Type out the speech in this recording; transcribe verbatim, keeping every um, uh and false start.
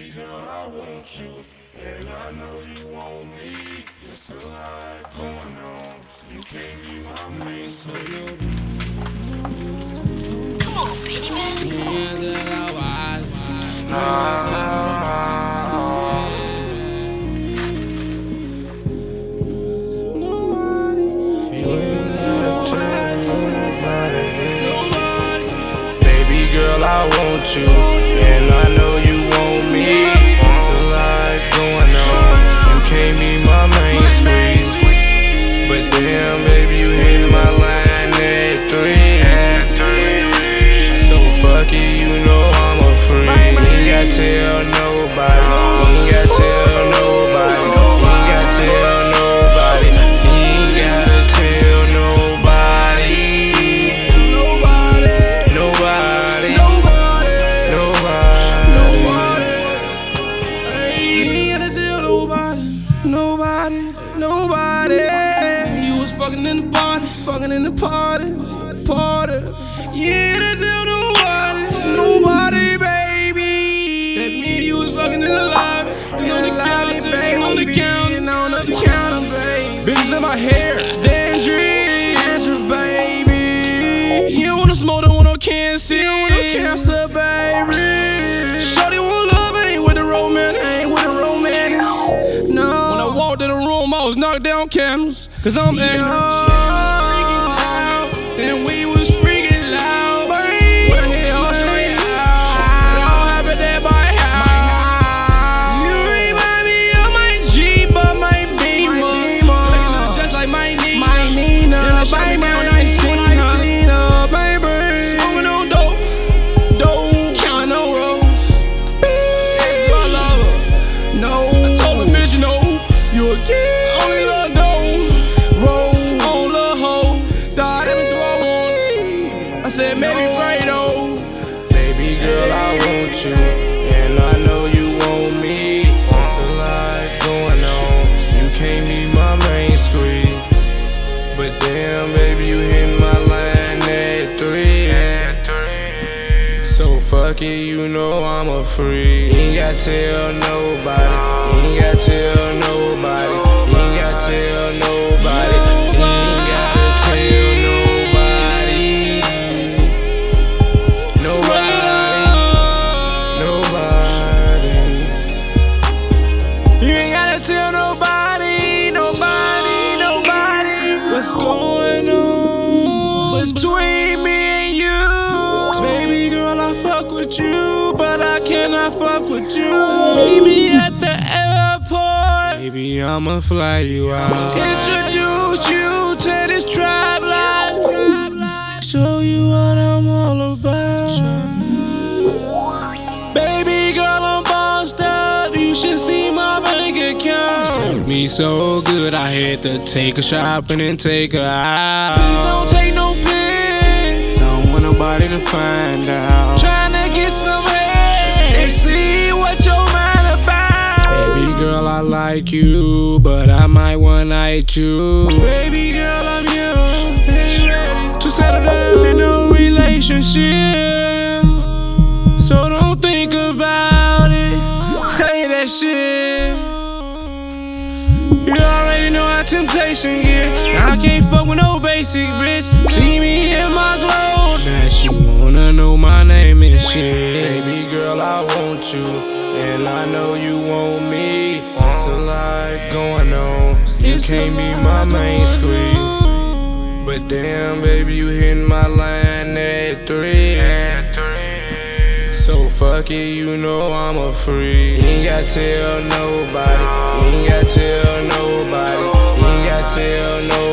Baby girl, I want you, and I know you want me. There's a lot going on, so you can't be my main squeeze. Come on, baby man. Baby girl, I want you, and I know you want me. There's a lot going on, you can't be my main squeeze. But damn, baby, you hit my line at three. So fuck it, you know I'm a freak. You ain't gotta tell nobody. You ain't gotta tell nobody. You ain't gotta tell nobody. You ain't gotta tell nobody. Nobody. Nobody. You ain't gotta tell nobody. Nobody. Nobody. You was fucking in the party. Fucking in the party. Party. You ain't gotta tell nobody. Nobody, baby. That mean you was fucking in the lobby. You on the lobby, baby. On the counter. And on the counter, baby. Bitches in my hair. Dandruff. Dandruff, baby. You don't wanna smoke, don't want no cancer. You don't want no cancer, baby. Shorty want love, ain't with the romance. Ain't with the romance. No. When I walked in the room, I was knocked down candles. Cause I'm ignorant. And we was freaking loud, baby. We're here hustling out. I'm happy that my house. You remind me of my Jeep, but my Beamer. Look just like my Nina. My Nina. And I shot me down when I seen her, baby. Smoking on dope, dope, counting on rolls. Hey, I love her. No, I told her, bitch, you know you a kid. Only love dope, roll, on love hoe. Die, let me do I want. I said maybe Fredo. Baby girl, I want you, and I know you want me. There's a lot going on, you can't be my main squeeze. But damn, baby, you hit my line at three. So fuck it, you know I'm a freak. You ain't gotta tell nobody. You ain't gotta tell nobody. You ain't gotta tell nobody. You ain't gotta tell nobody. Nobody. Nobody. You ain't gotta tell nobody, nobody, nobody what's going on between me and you. Baby girl, I fuck with you, but I cannot fuck with you. Meet me at the airport. Baby, I'ma fly you out. Introduce you to this trap life. Show you what I'm all about. Baby girl, I'm bossed up. You should see my bank account. Me so good, I had to take her shopping and take her out. Please don't take no pic. Don't want nobody to find out. Tryna get some head and see what your mind about. Baby girl, I like you, but I might one night you. Baby girl, I'm young, ain't ready to settle down in a relationship. So don't think about it, say that shit. You already know how temptation get. I can't fuck with no basic bitch. See me in my glow. Now she wanna know my name and shit. Baby girl, I want you, and I know you want me. There's a lot going on, you can't be my main squeeze. But damn, baby, you hitting my line at three. So fuck it, you know I'm a freak. You ain't gotta tell nobody. You ain't gotta tell nobody. You ain't gotta tell nobody.